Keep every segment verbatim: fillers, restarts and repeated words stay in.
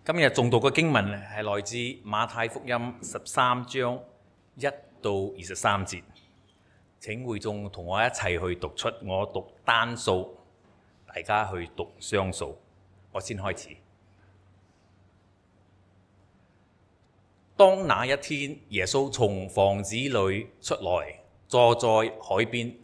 今日誦讀嘅經文係來自馬太福音十三章一到二十三節。請會眾同我一齊去讀出，我讀單數，大家去讀雙數。我先開始。當那一天，耶穌從房子裏出來，坐在海邊。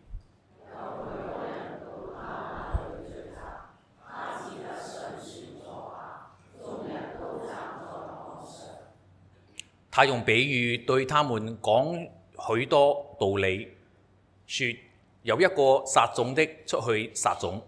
他用比喻對他們講許多道理，說有一個撒種的出去撒種。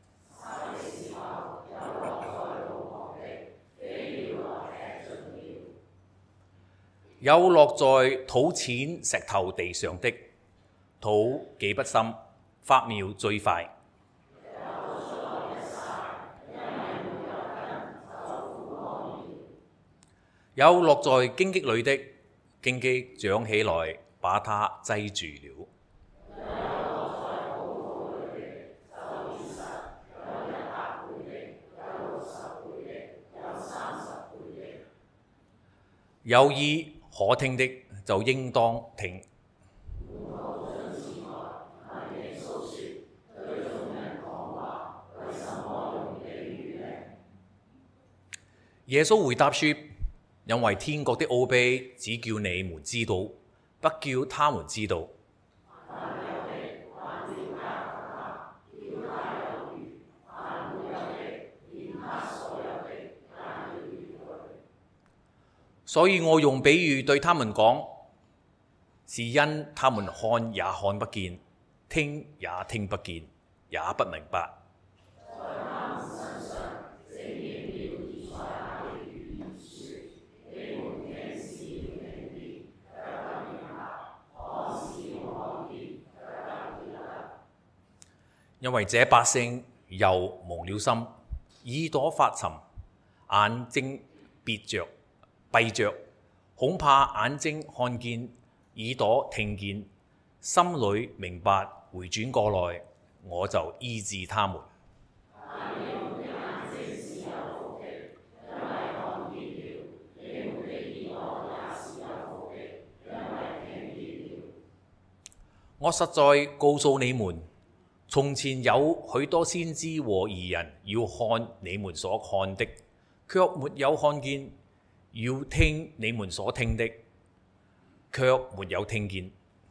有落在土淺石頭地上的，土既不深，發苗最快。有落在荊棘裏的，荊棘長起來，把它擠住了。有耳可聽的，就應當聽。耶穌回答說：因為天國的奧秘只叫你們知道，不叫他們知道。所以我用比喻對他們講，是因他們看也看不見，聽也聽不見，也不明白。因為這百姓又蒙了心，耳朵發沉，眼睛閉着，閉着，恐怕眼睛看見，耳朵聽見，心裏明白，回轉過來，我就醫治他們。我實在告訴你們，從前有許多先知和義人要看你們所看的，卻沒有看見；要聽你們所聽的，卻沒有聽見。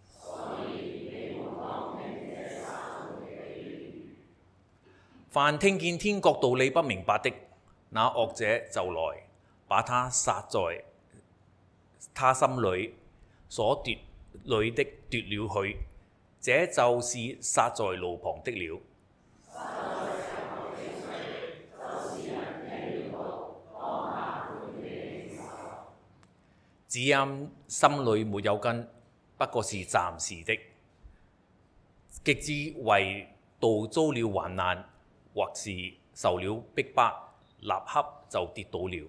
凡聽見天國道理不明白的，那惡者就來，把他撒在他心裏，所奪裏的奪了去。這就是撒在路旁的了。只因心裏沒有根，不過是暫時的；極至為道遭了患難，或是受了逼迫，立刻就跌倒了。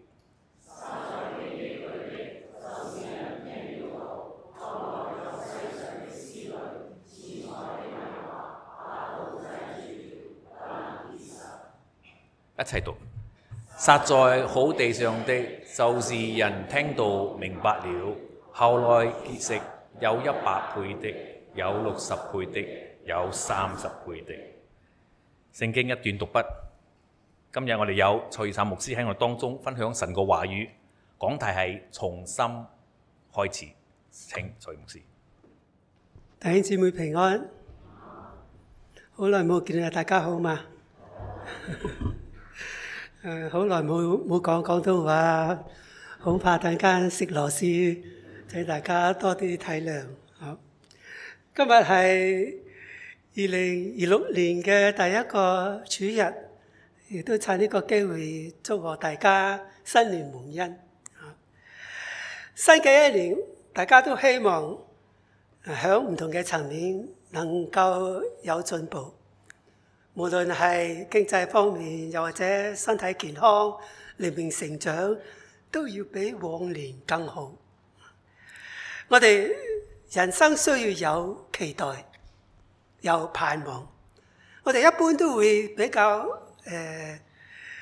一齊讀，撒在好地上的，就是人聽到明白了，後來結實，有一百倍的，有六十倍的，有三十倍的。聖經一段讀畢。今日我哋有蔡宇燦牧師喺我當中分享神個話語，講題係從心開始。請蔡牧師。 弟兄姊妹平安，好耐冇見啦，大家好嘛？誒，好耐冇冇講廣東話，恐怕等間食螺絲，請大家多啲體諒。好，今日係二零二六年嘅第一個主日，亦都趁呢個機會祝賀大家新年蒙恩。新嘅一年，大家都希望喺唔同嘅層面能夠有進步。無論係經濟方面，又或者身體健康、靈命成長，都要比往年更好。我哋人生需要有期待，有盼望。我哋一般都會比較誒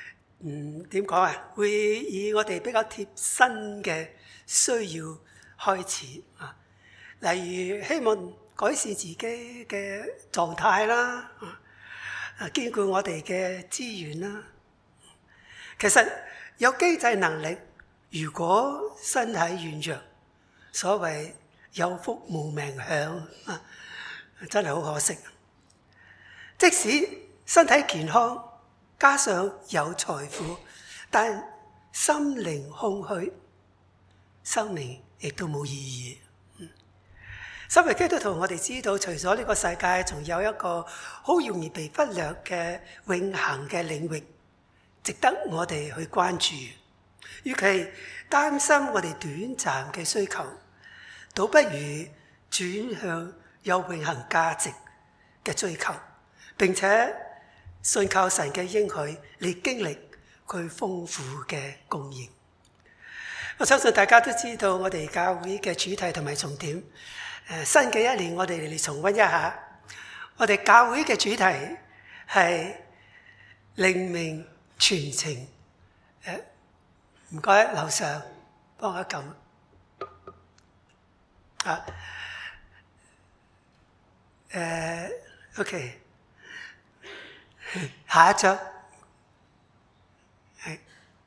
嗯點講啊？會以我哋比較貼身嘅需要開始啊，例如希望改善自己嘅狀態啦，啊，兼顧我哋嘅資源啦。其實有經濟能力，如果身體軟弱，所謂有福無命享啊，真係好可惜。即使身體健康，加上有財富，但心靈空虛，生命亦都冇意義。身為基督徒，我哋知道，除咗呢個世界，仲有一個好容易被忽略嘅永恆嘅領域，值得我哋去關注。與其擔心我哋短暫嘅需求，倒不如轉向有永恆價值嘅追求，並且信靠神嘅應許嚟經歷佢豐富嘅供應。我相信大家都知道我哋教會嘅主題同埋重點。誒，新嘅一年我哋嚟重溫一下，我哋教會嘅主題係靈命傳情。誒，唔該，樓上幫我撳啊。誒 ，OK，下一章係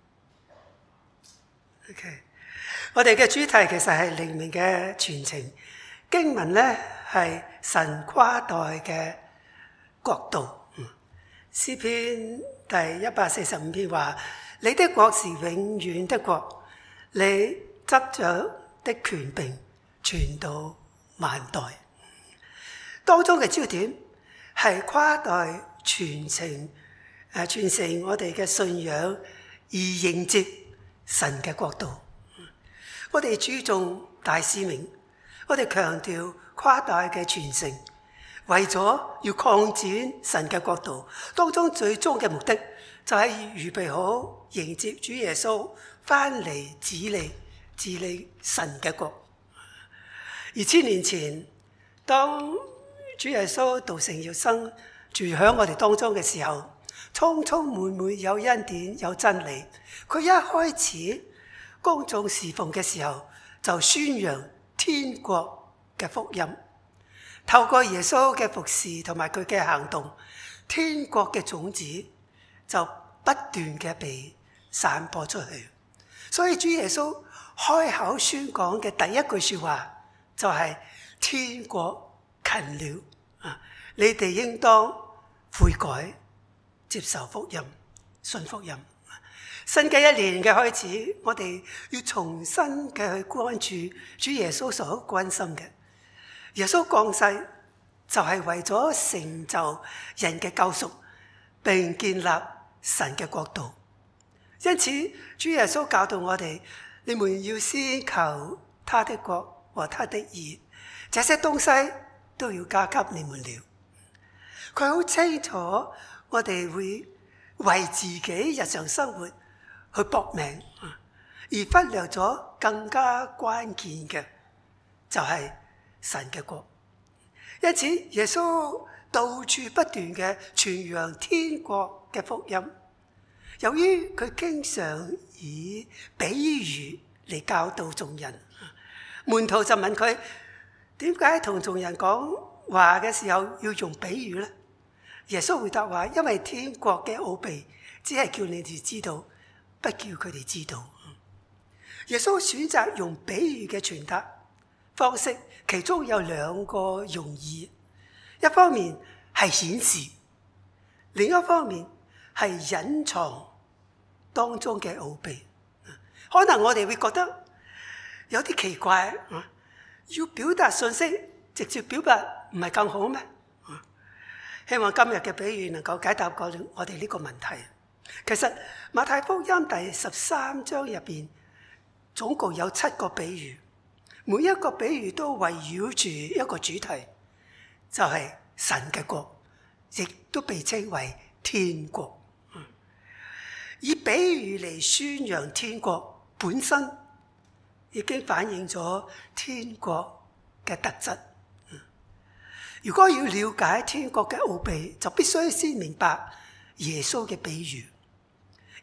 OK。我哋嘅主題其實係靈命嘅傳情。經文咧係神跨代嘅國度。詩篇第一百四十五篇話：你的國是永遠的國，你執掌的權柄傳到萬代。當中嘅焦點係跨代傳承，誒傳承我哋嘅信仰，而迎接神嘅國度。我哋注重大使命。我哋強調跨代嘅傳承，為咗要擴展神嘅國度，當中最終嘅目的就係預備好迎接主耶穌翻嚟治理治理神嘅國。而千年前，當主耶穌道成肉身住喺我哋當中嘅時候，充充滿滿有恩典有真理。佢一開始公眾侍奉嘅時候，就宣揚天國嘅福音，透過耶穌嘅服侍同埋佢嘅行動，天國嘅種子就不斷嘅被散播出去。所以主耶穌開口宣講嘅第一句說話就係天國近了啊！你哋應當悔改，接受福音，信福音。新嘅一年嘅開始，我哋要重新嘅去關注主耶穌所關心嘅。耶穌降世就係為咗成就人嘅救贖，並建立神嘅國度。因此，主耶穌教導我哋：你們要先求他的國和他的義，這些東西都要加給你們了。佢好清楚，我哋會為自己日常生活去搏命，而忽略咗更加關鍵嘅就係神嘅國。因此，耶穌到處不斷嘅傳揚天國嘅福音。由於佢經常以比喻嚟教導眾人，門徒就問佢：點解同眾人講話嘅時候要用比喻呢？耶穌回答話：因為天國嘅奧秘只係叫你哋知道，不叫佢哋知道。耶穌選擇用比喻嘅傳達方式，其中有兩個用意：一方面係顯示，另一方面係隱藏當中嘅奧秘。可能我哋會覺得有啲奇怪，要表達信息直接表達唔係更好咩？希望今日嘅比喻能夠解答過我哋呢個問題。其實馬太福音第十三章入邊總共有七個比喻，每一個比喻都圍繞住一個主題，就係神嘅國，亦都被稱為天國。以比喻嚟宣揚天國本身，已經反映咗天國嘅特質。如果要了解天國嘅奧秘，就必須先明白耶穌嘅比喻。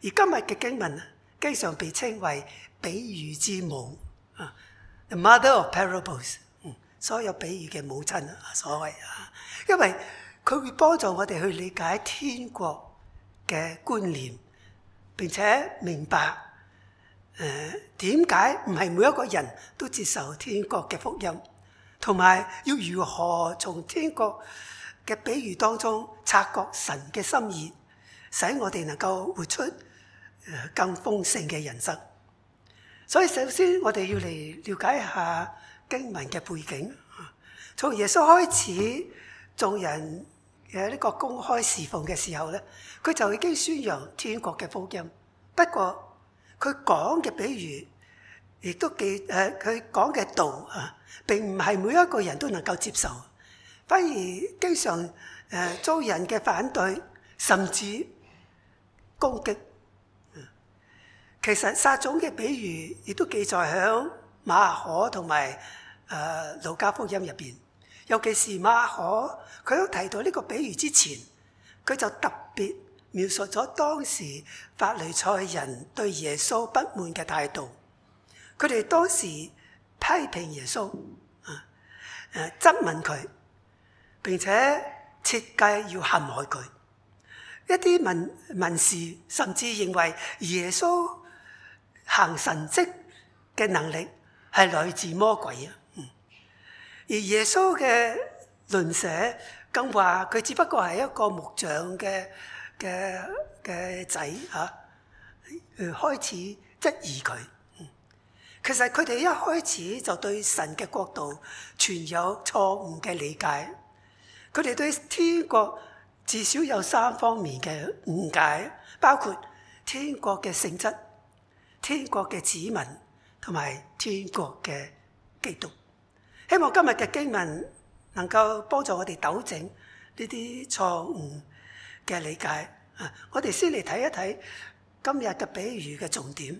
而今日嘅經文經常被稱為比喻之母啊 ，the mother of parables，嗯，所有比喻嘅母親啊，所謂啊，因為佢會幫助我哋去理解天國嘅觀念，並且明白誒點解唔係每一個人都接受天國嘅福音，同埋要如何從天國嘅比喻當中察覺神嘅心意，使我哋能夠活出更豐盛嘅人生。所以首先我哋要嚟了解一下經文嘅背景。從耶穌開始做人嘅呢個公開侍奉嘅時候咧，佢就已經宣揚天國嘅福音。不過佢講嘅比喻亦都記誒，佢講嘅道啊，並唔係每一個人都能夠接受，反而經常誒遭人嘅反對，甚至攻擊。其實撒種嘅比喻亦都記載喺馬可同埋誒路加福音入邊，尤其是馬可，佢都提到呢個比喻之前，佢就特別描述咗當時法利賽人對耶穌不滿嘅態度。佢哋當時批評耶穌，啊誒質問佢，並且設計要陷害佢。一啲文文士甚至認為耶穌行神蹟嘅能力係來自魔鬼啊！而耶穌嘅鄰舍更話佢只不過係一個木匠嘅嘅嘅仔嚇，開始質疑佢。其實佢哋一開始就對神嘅國度存有錯誤嘅理解，佢哋對天國至少有三方面嘅誤解，包括天國嘅性質、天國嘅子民同埋天國嘅基督。希望今日嘅經文能夠幫助我哋糾正呢啲錯誤嘅理解。啊，我哋先嚟睇一睇今日嘅比喻嘅重點。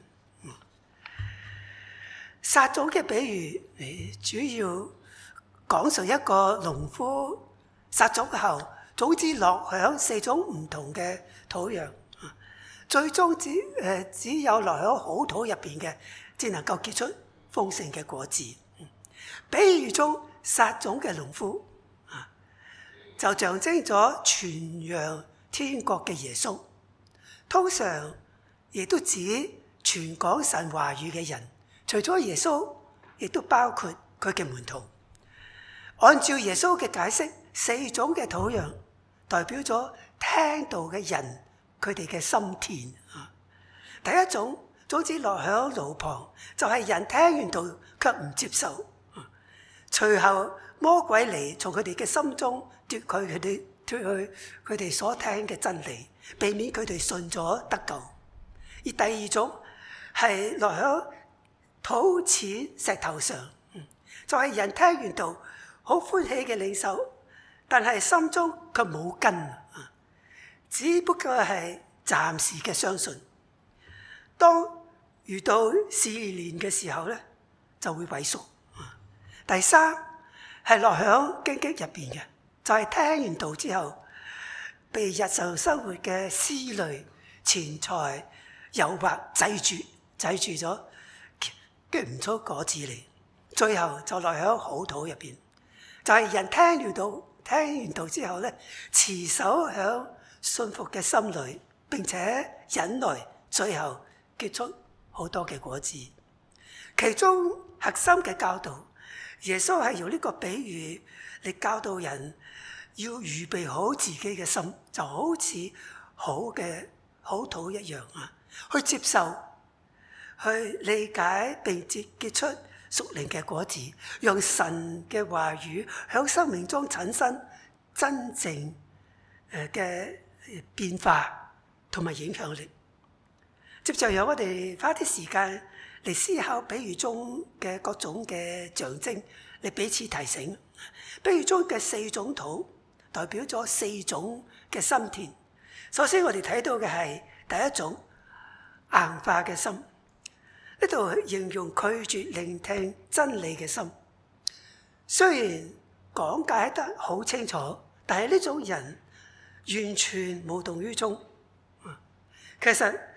撒種嘅比喻，主要講述一個農夫撒種後，種子落響四種唔同嘅土壤，最終只誒只有落響好土入邊嘅，至能夠結出豐盛嘅果子。比喻中撒種嘅農夫啊，就象徵咗傳揚天國嘅耶穌，通常亦都指傳講神話語嘅人。除咗耶穌，亦都包括佢嘅門徒。按照耶穌嘅解釋，四種嘅土壤代表咗聽道嘅人，佢哋嘅心田啊。第一種種子落響路旁，就係人聽完道卻唔接受。隨後魔鬼嚟從佢哋嘅心中奪去佢哋奪去佢哋所聽嘅真理，避免佢哋信咗得救。而第二種係落響土淺石頭上，就係人聽完道好歡喜嘅領受，但係心中卻冇根，只不過係暫時嘅相信。當遇到試煉嘅時候咧，就會萎縮。第三係落響荊棘入邊嘅，就係聽完道之後，被日常生活嘅思慮、錢財、誘惑制住，制住咗。結唔出果子嚟，最後就落喺好土入邊。就係、是、人聽完道，聽完道之後咧，持守喺信服嘅心裏，並且忍耐，最後結出好多嘅果子。其中核心嘅教導，耶穌係用呢個比喻嚟教導人要預備好自己嘅心，就好似好嘅好土一樣啊，去接受。去理解並結結出屬靈嘅果子，讓神嘅話語喺生命中產生真正嘅變化同埋影響力。接着由我哋花啲時間嚟思考比喻中嘅各種嘅象徵，嚟彼此提醒。比喻中嘅四種土代表咗四種嘅心田。首先我哋睇到嘅係第一種硬化嘅心。呢度形容拒絕聆聽真理嘅心，雖然講解得好清楚，但係呢種人完全無動於衷。其實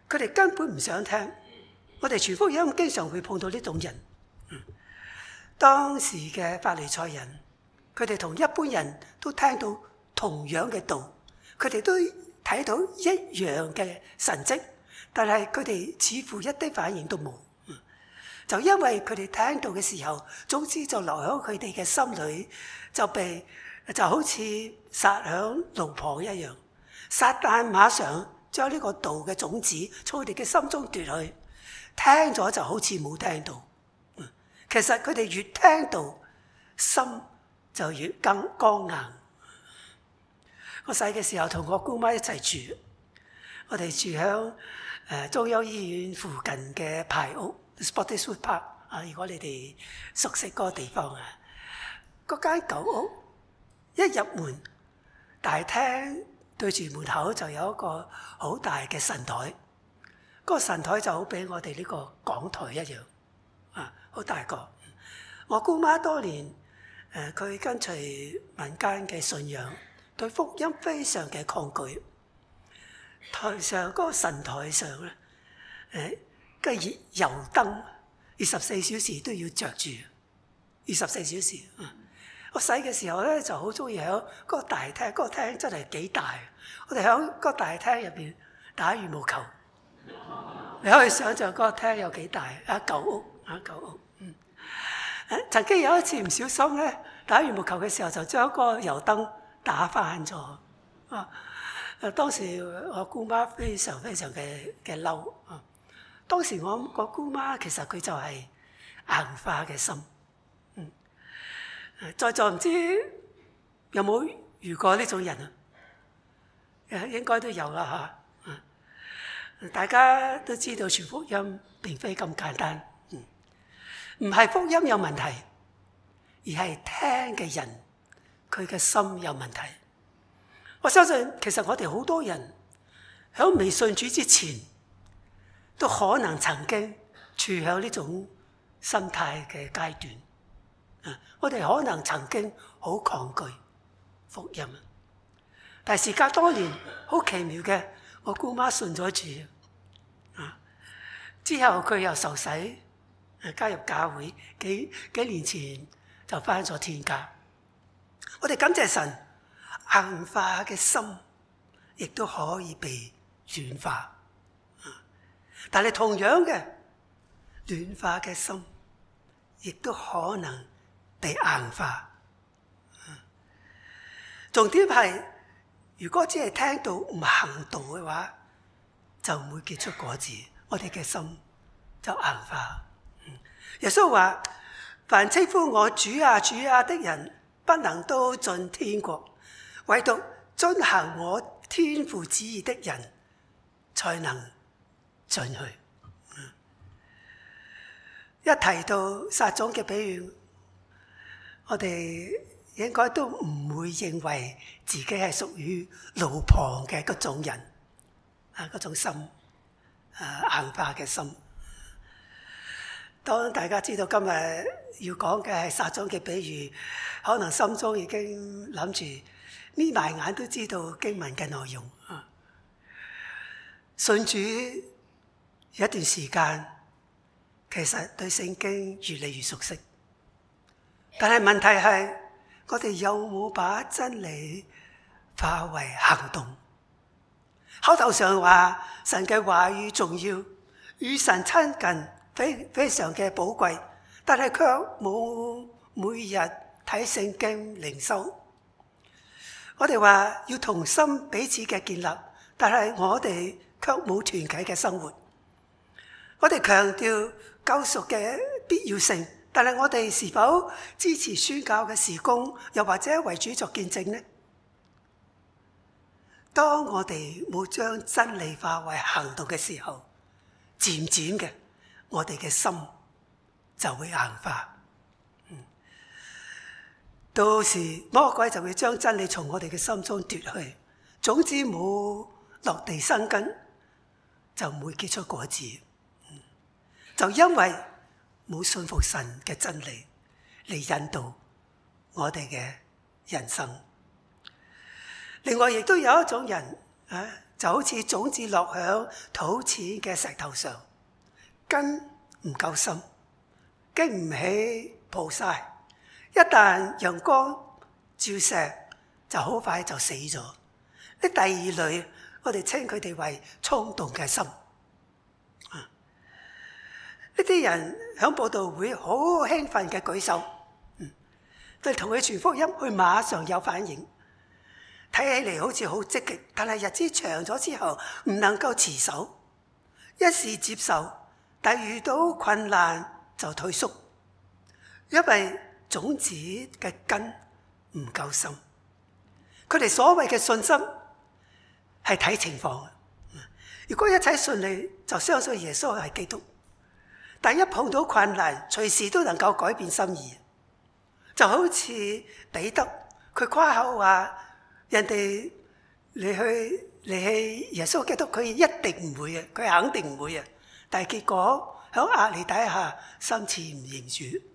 佢哋根本唔想聽。我哋傳福音經常會碰到呢種人。嗯、當時嘅法利賽人，佢哋同一般人都聽到同樣嘅道，佢哋都睇到一樣嘅神蹟，但係佢哋似乎一啲反應都冇。嗯、就因為佢哋聽到嘅時候，總之就留喺佢哋嘅心裏，就被就好似撒響路旁一樣。撒旦馬上將呢個道嘅種子從佢哋嘅心中奪去，聽咗就好似冇聽到。嗯、其實佢哋越聽到，心就越更剛硬。我細嘅時候同我姑媽一齊住，我哋住喺誒中央醫院附近嘅排屋 Spottiswoode Park 啊。如果你哋熟悉嗰個地方啊，嗰間舊屋一入門大廳對住門口就有一個好大嘅神台，嗰、那個神台就好比我哋呢個講台一樣啊，好大個。我姑媽多年誒，佢、呃、跟隨民間嘅信仰，對福音非常嘅抗拒。台上嗰、那個神台上咧，誒嘅熱油燈二十四小時都要着住，二十四小時。嗯我細嘅時候咧就好中意喺嗰個大廳，嗰、嗰個廳真係幾大。我哋喺嗰個大廳入邊打羽毛球，你可以想象嗰個廳有幾大啊！舊屋啊，舊屋。嗯，曾經有一次唔小心咧打羽毛球嘅時候，就將個油燈打翻咗。啊！誒，當時我姑媽非常非常嘅嘅嬲。啊！當時我個姑媽其實佢就係硬化嘅心。在座唔知有冇遇過呢種人啊？誒，應該都有啦嚇。大家都知道傳福音並非咁簡單，唔係福音有問題，而係聽嘅人佢嘅心有問題。我相信其實我哋好多人喺未信主之前，都可能曾經處喺呢種心態嘅階段。我哋可能曾經好抗拒福音，但係時隔多年，好奇妙嘅，我姑媽信咗主，啊，之後佢又受洗，加入教會，幾幾年前就返咗天家。我哋感謝神，硬化嘅心亦都可以被軟化，但係同樣嘅軟化嘅心，亦都可能被硬化。重點係，如果只係聽到唔行道嘅話，就唔會結出果子，我哋嘅心就硬化。耶穌話：凡稱呼我主啊主啊的人，不能都進天國，唯獨遵行我天父旨意的人，才能進去。一提到撒種嘅比喻，我哋應該都唔會認為自己係屬於路旁嘅嗰種人，啊，嗰種心，啊，硬化嘅心。當大家知道今日要講嘅係撒種嘅比喻，可能心中已經諗住眯埋眼都知道經文嘅內容。啊，信主有一段時間，其實對聖經越嚟越熟悉。但係問題係，我哋有冇把真理化為行動？口頭上話神嘅話語重要，與神親近非非常嘅寶貴，但係卻冇每日睇聖經靈修。我哋話要同心彼此嘅建立，但係我哋卻冇團契嘅生活。我哋強調救贖嘅必要性，但係我哋是否支持宣教嘅事工，又或者為主作見證呢？當我哋冇將真理化為行動嘅時候，漸漸嘅，我哋嘅心就會硬化。嗯，到時魔鬼就會將真理從我哋嘅心中奪去，種子冇落地生根，就唔會結出果子。嗯，就因為冇信服神嘅真理嚟引導我哋嘅人生。另外亦都有一種人啊， 就好似種子落響土淺嘅石頭上，根唔夠深，經唔起暴曬，一旦陽光照射，就好快就死咗。呢第二類，我哋稱佢哋為衝動嘅心。呢啲人響佈道會好興奮嘅舉手，嗯，對同佢傳福音，佢馬上有反應。睇起嚟好似好積極，但係日子長咗之後，唔能夠持守，一時接受，但遇到困難就退縮，因為種子嘅根唔夠深。佢哋所謂嘅信心係睇情況，如果一切順利，就相信耶穌係基督。但一碰到困難，隨時都能夠改變心意，就好似彼得，佢誇口話人哋離去離棄耶穌基督，佢一定唔會嘅，佢肯定唔會嘅。但係結果喺壓力底下，心似唔認主。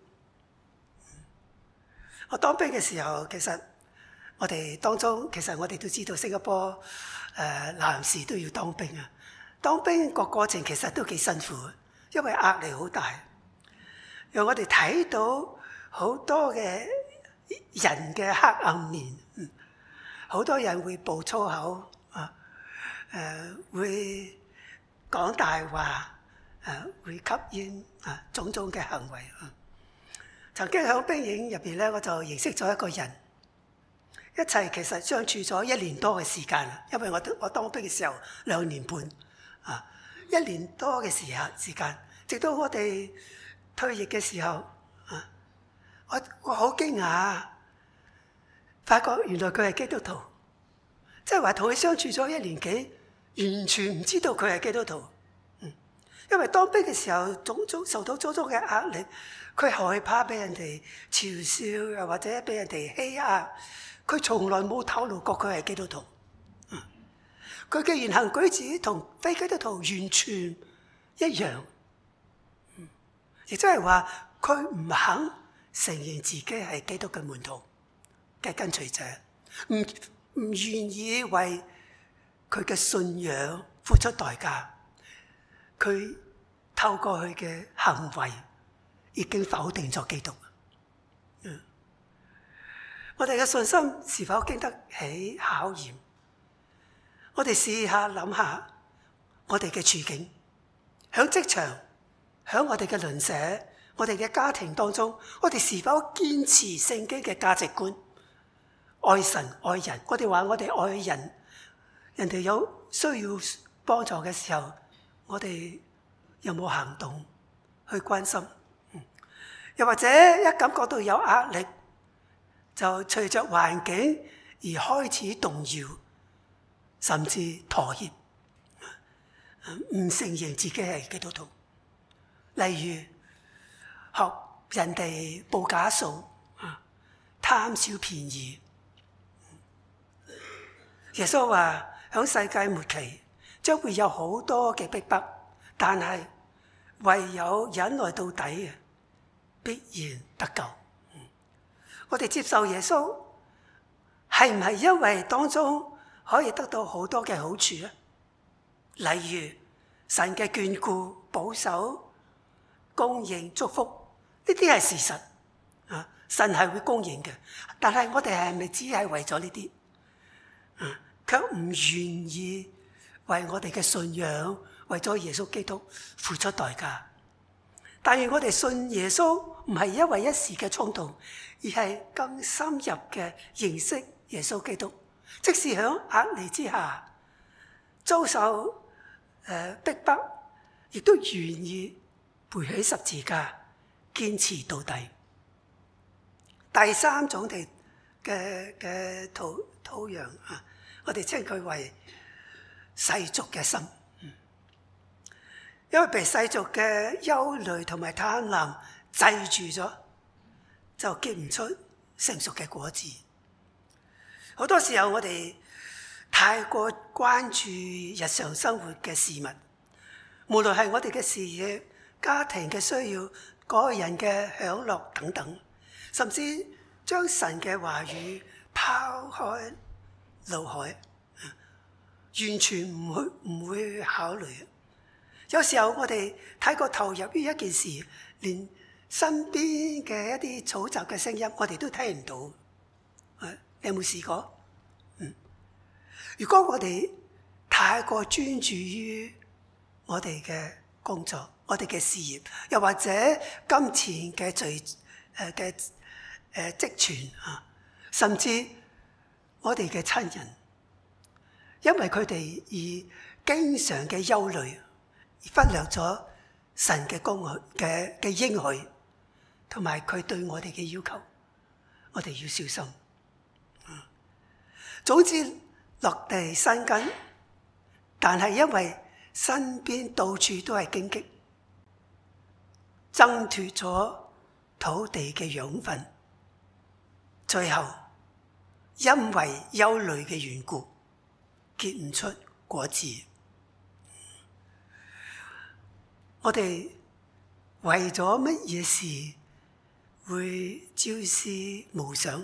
我當兵嘅時候，其實我哋當中，其實我哋都知道新加坡誒、呃、男士都要當兵啊。當兵個過程其實都幾辛苦，因為壓力好大，讓我哋睇到好多嘅人嘅黑暗面。好多人會爆粗口啊，誒、呃、會講大話，誒、啊、會吸煙啊，種種嘅行為啊。曾經喺兵營入邊咧，我就認識咗一個人，一齊其實相處咗一年多嘅時間。因為我我當兵嘅時候兩年半啊，一年多嘅時間時間，直到我哋退役嘅時候啊，我我好驚訝，發覺原來佢係基督徒，即係話同佢相處咗一年幾，完全唔知道佢係基督徒。嗯，因為當兵嘅時候，種種受到種種嘅壓力，佢害怕俾人哋嘲笑，又或者俾人哋欺壓，佢從來冇透露過佢係基督徒。嗯，佢嘅言行舉止同非基督徒完全一樣。嗯，亦即係話佢唔肯承認自己係基督嘅門徒嘅跟隨者，唔唔願意為佢嘅信仰付出代價。佢透過佢嘅行為已經否定咗基督。嗯，我哋嘅信心是否經得起考驗？我哋試下諗下我哋嘅處境，喺職場，喺我哋嘅鄰舍，我哋嘅家庭當中，我哋是否堅持聖經嘅價值觀？愛神愛人，我哋話我哋愛人，人哋有需要幫助嘅時候，我哋有冇行動去關心？嗯，又或者一感覺到有壓力，就隨着環境而開始動搖，甚至妥協，唔承認自己係基督徒。例如學人哋報假數，貪小便宜。耶穌話喺世界末期將會有好多嘅逼迫，但係唯有忍耐到底嘅，必然得救。嗯，我哋接受耶穌係唔係因為當中可以得到好多嘅好處咧？例如神嘅眷顧、保守、供應、祝福，呢啲係事實啊，神係會供應嘅。但係我哋係咪只係為咗呢啲？嗯，卻唔願意為我哋嘅信仰，為咗耶穌基督付出代價。但願我哋信耶穌唔係因為一時嘅衝動，而係更深入嘅認識耶穌基督。即使喺壓力之下遭受誒、呃、逼迫，亦都願意背起十字架，堅持到底。第三種嘅嘅嘅土土壤啊，我哋稱佢為世俗嘅心。嗯，因為被世俗嘅憂慮同埋貪婪制住咗，就結唔出成熟嘅果子。好多時候我哋太過關注日常生活嘅事物，無論係我哋嘅事業、家庭嘅需要、個人嘅享樂等等，甚至將神嘅話語拋開腦海， 完全唔會唔會考慮。有時候我哋太過投入於一件事，連身邊嘅一啲嘈雜嘅聲音，我哋都聽唔到。你有冇試過？嗯，如果我哋太過專注於我哋嘅工作、我哋嘅事業，又或者金錢嘅聚誒嘅誒積存啊，甚至我哋嘅親人，因為佢哋而經常嘅憂慮，而忽略咗神嘅公許嘅嘅應許，同埋佢對我哋嘅要求，我哋要小心。嗯，總之落地生根，但係因為身邊到處都係荊棘，掙脫咗土地嘅養分，最後因為憂慮嘅緣故，結唔出果子。我哋為咗乜嘢事會朝思暮想？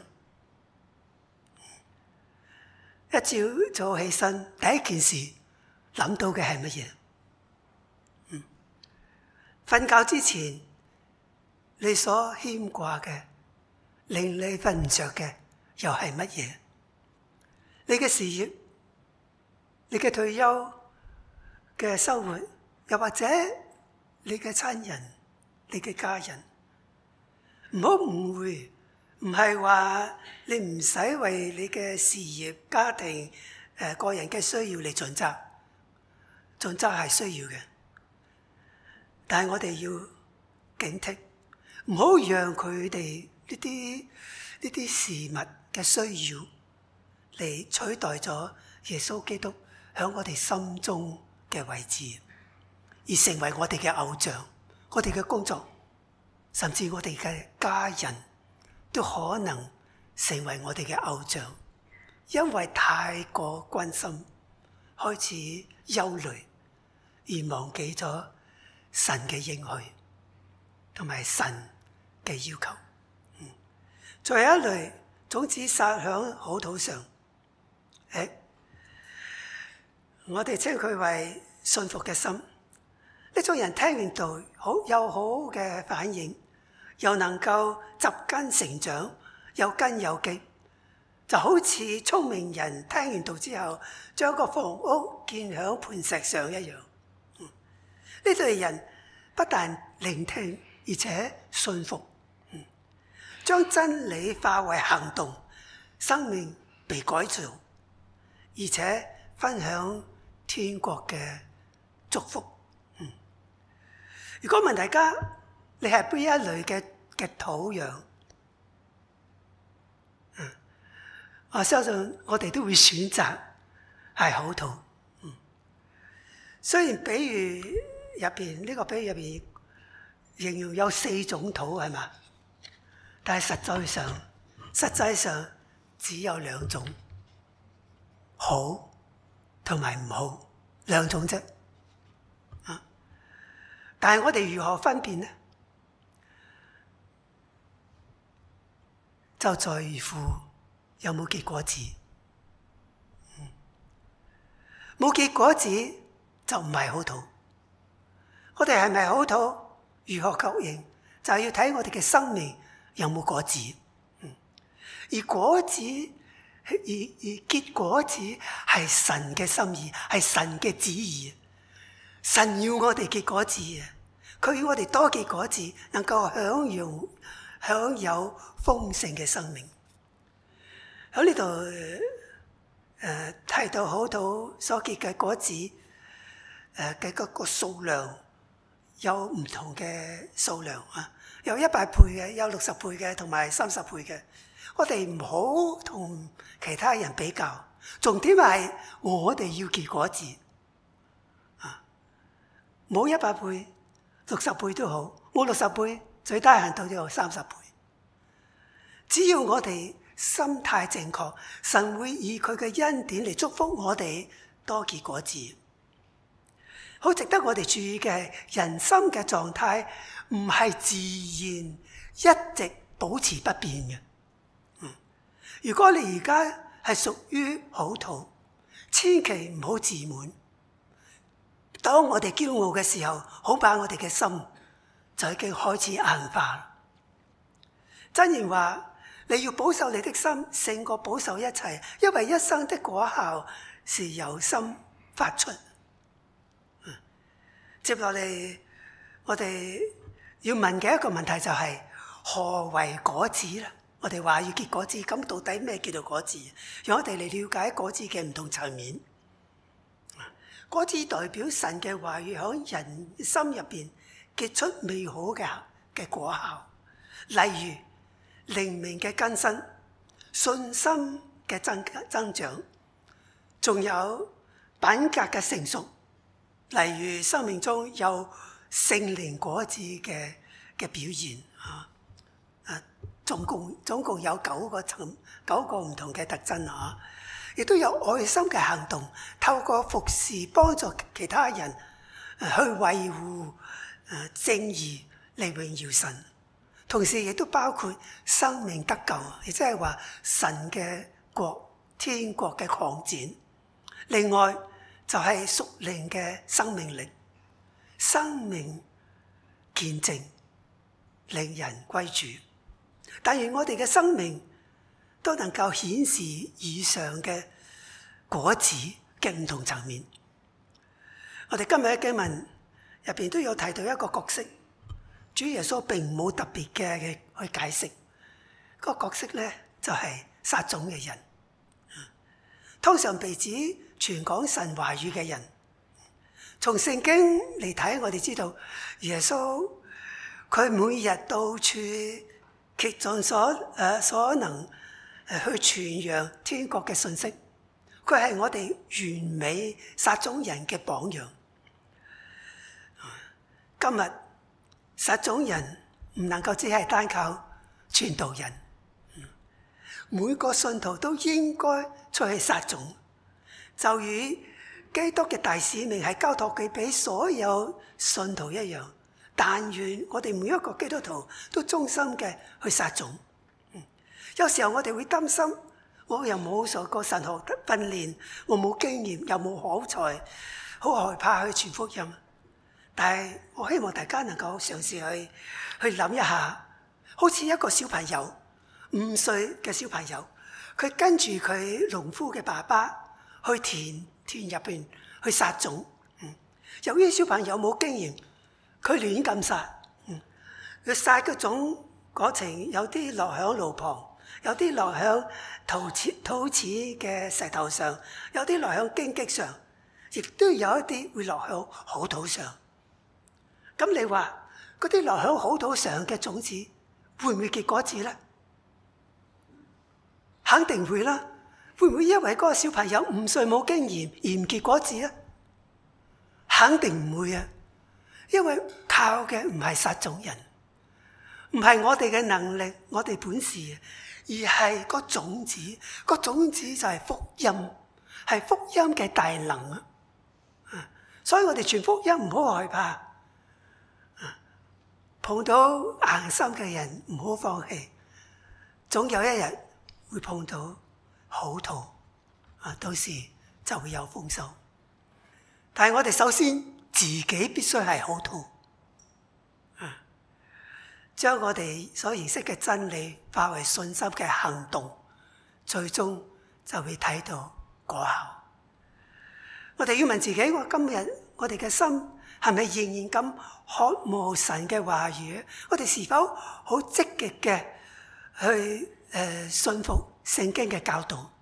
一朝早起身，第一件事諗到嘅係乜嘢？嗯，瞓覺之前，你所牽掛嘅，令你瞓唔着嘅，又係乜嘢？你嘅事業，你嘅退休嘅生活，又或者你嘅親人、你嘅家人，唔好誤會，唔係話你唔使為你嘅事業、家庭、誒個人嘅需要嚟盡責，盡責係需要嘅，但係我哋要警惕，唔好讓佢哋呢啲呢啲事物嘅需要嚟取代咗耶穌基督喺我哋心中嘅位置，而成為我哋嘅偶像，我哋嘅工作，甚至我哋嘅家人都可能成為我哋嘅偶像，因為太過關心，開始憂慮，而忘記咗神嘅應許同埋神嘅要求。嗯，最後一類種子撒響好土上，誒，我哋稱佢為信服嘅心。呢種人聽完道好有好嘅反應，又能夠扎根成長，有根有基，就好似聰明人聽完道之後，將個房屋建響磐石上一樣。嗯，呢類人不但聆聽，而且信服，嗯，將真理化為行動，生命被改造，而且分享天國嘅祝福。嗯，如果問大家，你係邊一類嘅嘅土壤？嗯，我相信我哋都會選擇係好土。嗯，雖然比喻入邊呢個比喻入邊形容有四種土係嘛，但係實際上實際上只有兩種，好同埋唔好兩種啫。啊，但係我哋如何分辨呢？就在乎有冇結果子。嗯，冇結果子就唔係好土。我哋係咪好土？如何確認？就係要睇我哋嘅生命有冇果子。嗯，而果子而而結果子係神嘅心意，係神嘅旨意。神要我哋結果子啊！佢要我哋多結果子，能夠享用享有豐盛嘅生命。喺呢度誒提到好土所結嘅果子誒嘅嗰個數量有唔同嘅數量啊，有一百倍嘅，有六十倍嘅，同埋三十倍嘅。我哋唔好同其他人比較，重點係我哋要結果子啊！冇一百倍、六十倍都好，冇六十倍，最低限度都有三十倍。只要我哋心態正確，神會以佢嘅恩典嚟祝福我哋多結果子。好值得我哋注意嘅係，人心嘅狀態唔係自然一直保持不變嘅。嗯，如果你而家係屬於好土， 千祈唔好自滿。當我哋驕傲嘅時候，恐怕我哋嘅心就已經開始硬化。箴言話：你要保守你的心，勝過保守一切，因為一生的果效是由心發出。嗯、接落嚟，我哋要問嘅一個問題就係、是：何為果子呢？我哋話要結果子，咁到底咩叫做果子？讓我哋嚟了解果子嘅唔同層面。果子代表神嘅話語喺人心入邊結出美好嘅嘅果效，例如靈命嘅更新、信心嘅增增長，仲有品格嘅成熟，例如生命中有聖靈果子嘅嘅表現啊。啊，總共總共有九個層九個唔同嘅特徵啊。亦都有愛心嘅行動，透過服侍幫助其他人去維護正義嚟榮耀神，同時亦都包括生命得救，亦即係話神嘅國天國嘅擴展。另外就係屬靈嘅生命力，生命見證令人歸主。但願我哋嘅生命都能夠顯示以上嘅果子嘅唔同層面。我哋今日嘅經文入邊都有提到一個角色，主耶穌並冇特別嘅去解釋。嗰個角色咧就係撒種嘅人，通常被指傳講神話語嘅人。從聖經嚟睇，我哋知道耶穌佢每日到處竭盡所誒、呃、所能。去傳揚天國嘅信息，佢係我哋完美撒種人嘅榜樣。今日撒種人唔能夠只係單靠傳道人，每個信徒都應該出去撒種，就與基督嘅大使命係交託佢俾所有信徒一樣。但願我哋每一個基督徒都忠心嘅去撒種。有時候我哋會擔心，我又冇受過神學訓練，我冇經驗，又冇口才，好害怕去傳福音。但係我希望大家能夠嘗試去去諗一下，好似一個小朋友，五歲嘅小朋友，佢跟住佢農夫嘅爸爸去田田入邊去撒種。嗯，由於小朋友冇經驗，佢亂咁撒。嗯，佢撒嘅種過程有啲落響路旁。有啲落響陶瓷陶瓷嘅石頭上，有啲落響荊棘上，亦都有一啲會落響好土上。咁你話嗰啲落響好土上嘅種子會唔會結果子呢？肯定會啦。會唔會因為嗰個小朋友五歲冇經驗而唔結果子呢？肯定唔會啊！因為靠嘅唔係撒種人，唔係我哋嘅能力，我哋本事，而係個種子，個種子就係福音，係福音嘅大能啊！所以我哋傳福音唔好害怕，碰到硬心嘅人唔好放棄，總有一日會碰到好土啊！到時就會有豐收。但係我哋首先自己必須係好土。將我哋所認識嘅真理化為信心嘅行動，最終就會睇到果效。我哋要問自己：我今日我哋嘅心係咪仍然咁渴慕神嘅話語？我哋是否好積極嘅去誒、呃、信服聖經嘅教導？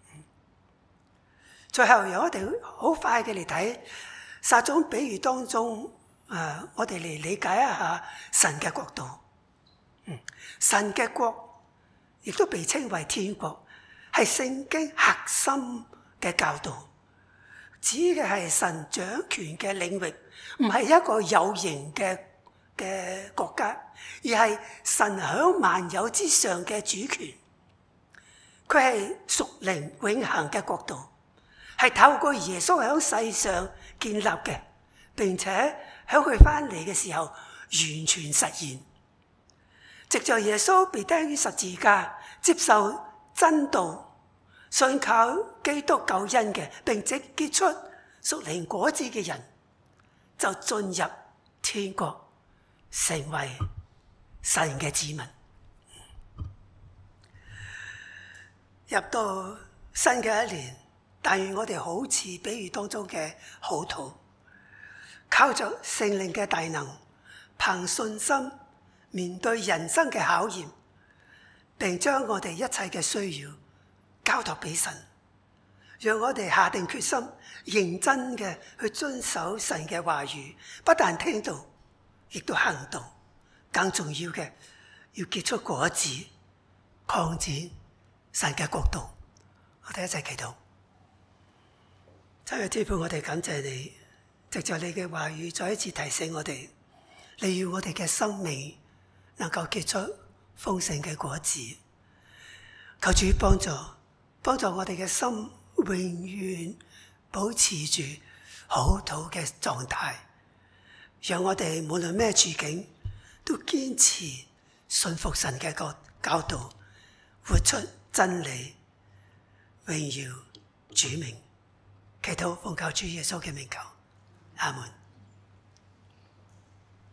最後，由我哋好快嘅嚟睇撒種比喻當中，誒、呃，我哋嚟理解一下神嘅國度。嗯、神嘅國亦都被稱為天國，係聖經核心嘅教導，指嘅係神掌權嘅領域，唔係一個有形嘅嘅國家，而係神響萬有之上嘅主權。佢係屬靈永恆嘅國度，係透過耶穌響世上建立嘅，並且響佢翻嚟嘅時候完全實現。藉着耶穌被釘於十字架，接受真道， 信靠基督救恩嘅，並且結出屬靈果子嘅人，就進入天國，成為神嘅子民。入到新嘅一年，但願我哋好似比喻當中嘅好土，靠着聖靈嘅大能，憑信心面對人生嘅考驗，並將我哋一切嘅需要交託俾神，讓我哋下定決心，認真嘅去遵守神嘅話語，不但聽到，亦都行動。更重要嘅，要結出果子，擴展神嘅國度。我哋一齊祈禱。親愛天父，我哋感謝你，藉着你嘅話語再一次提醒我哋，你要我哋嘅生命能夠結出豐盛嘅果子。求主幫助，幫助我哋嘅心永遠保持住好土嘅狀態，讓我哋無論咩處境都堅持信服神嘅教導，活出真理，榮耀主名。祈禱奉靠主耶穌嘅名求，阿門。